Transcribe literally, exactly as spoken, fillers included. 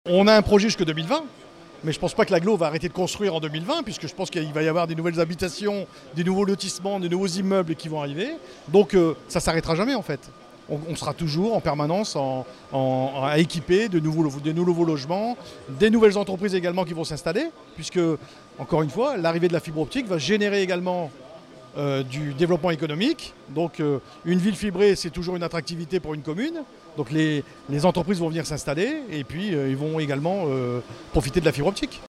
On a un projet jusqu'en deux mille vingt, mais je ne pense pas que l'Agglo va arrêter de construire en deux mille vingt, puisque je pense qu'il va y avoir des nouvelles habitations, des nouveaux lotissements, des nouveaux immeubles qui vont arriver. Donc euh, ça ne s'arrêtera jamais en fait. On, on sera toujours en permanence en, en, à équiper de nouveaux, de nouveaux logements, des nouvelles entreprises également qui vont s'installer, puisque, encore une fois, l'arrivée de la fibre optique va générer également Euh, du développement économique. Donc euh, une ville fibrée, c'est toujours une attractivité pour une commune. Donc les, les entreprises vont venir s'installer et puis euh, ils vont également euh, profiter de la fibre optique.